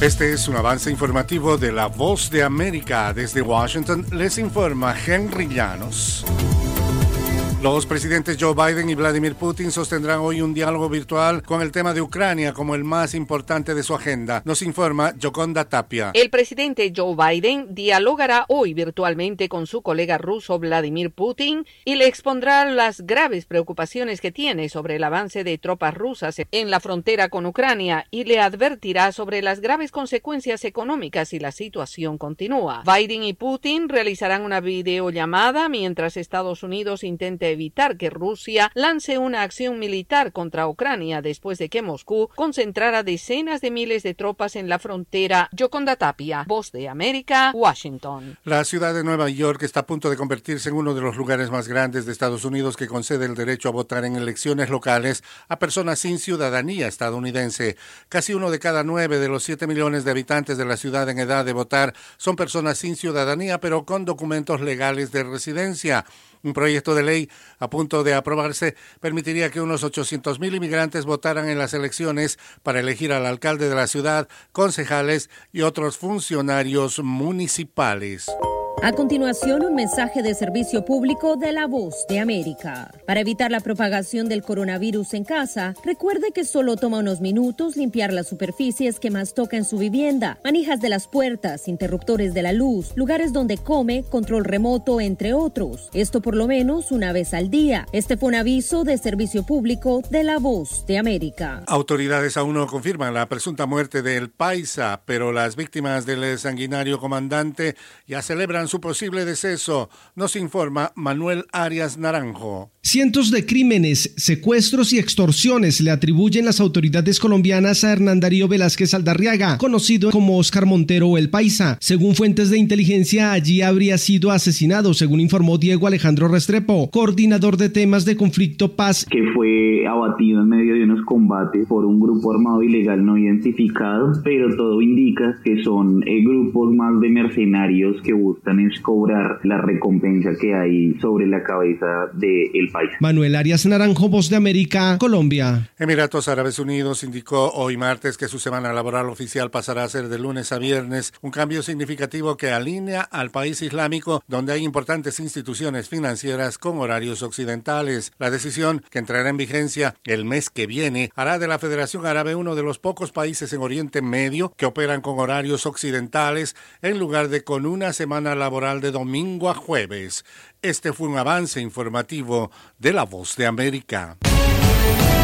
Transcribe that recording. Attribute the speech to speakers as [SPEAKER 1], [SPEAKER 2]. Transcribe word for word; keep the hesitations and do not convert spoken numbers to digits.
[SPEAKER 1] Este es un avance informativo de La Voz de América. Desde Washington les informa Henry Llanos. Los presidentes Joe Biden y Vladimir Putin sostendrán hoy un diálogo virtual con el tema de Ucrania como el más importante de su agenda. Nos informa Yoconda Tapia.
[SPEAKER 2] El presidente Joe Biden dialogará hoy virtualmente con su colega ruso Vladimir Putin y le expondrá las graves preocupaciones que tiene sobre el avance de tropas rusas en la frontera con Ucrania y le advertirá sobre las graves consecuencias económicas si la situación continúa. Biden y Putin realizarán una videollamada mientras Estados Unidos intente evitar que Rusia lance una acción militar contra Ucrania después de que Moscú concentrara decenas de miles de tropas en la frontera. Yoconda Tapia, Voz de América, Washington.
[SPEAKER 1] La ciudad de Nueva York está a punto de convertirse en uno de los lugares más grandes de Estados Unidos que concede el derecho a votar en elecciones locales a personas sin ciudadanía estadounidense. Casi uno de cada nueve de los siete millones de habitantes de la ciudad en edad de votar son personas sin ciudadanía, pero con documentos legales de residencia. Un proyecto de ley a punto de aprobarse permitiría que unos ochocientos mil inmigrantes votaran en las elecciones para elegir al alcalde de la ciudad, concejales y otros funcionarios municipales.
[SPEAKER 3] A continuación, un mensaje de servicio público de La Voz de América. Para evitar la propagación del coronavirus en casa, recuerde que solo toma unos minutos limpiar las superficies que más toca en su vivienda, manijas de las puertas, interruptores de la luz, lugares donde come, control remoto, entre otros. Esto por lo menos una vez al día. Este fue un aviso de servicio público de La Voz de América.
[SPEAKER 1] Autoridades aún no confirman la presunta muerte del Paisa, pero las víctimas del sanguinario comandante ya celebran su posible deceso, nos informa Manuel Arias Naranjo.
[SPEAKER 4] Cientos de crímenes, secuestros y extorsiones le atribuyen las autoridades colombianas a Hernán Darío Velázquez Aldarriaga, conocido como Oscar Montero o El Paisa. Según fuentes de inteligencia, allí habría sido asesinado, según informó Diego Alejandro Restrepo, coordinador de temas de conflicto paz.
[SPEAKER 5] Que fue abatido en medio de unos combates por un grupo armado ilegal no identificado, pero todo indica que son eh, grupos más de mercenarios que buscan es cobrar la recompensa que hay sobre la cabeza de El País.
[SPEAKER 4] Manuel Arias Naranjo, Voz de América, Colombia.
[SPEAKER 1] Emiratos Árabes Unidos indicó hoy martes que su semana laboral oficial pasará a ser de lunes a viernes, un cambio significativo que alinea al país islámico, donde hay importantes instituciones financieras con horarios occidentales. La decisión, que entrará en vigencia el mes que viene, hará de la Federación Árabe uno de los pocos países en Oriente Medio que operan con horarios occidentales en lugar de con una semana laboral de domingo a jueves. Este fue un avance informativo de La Voz de América.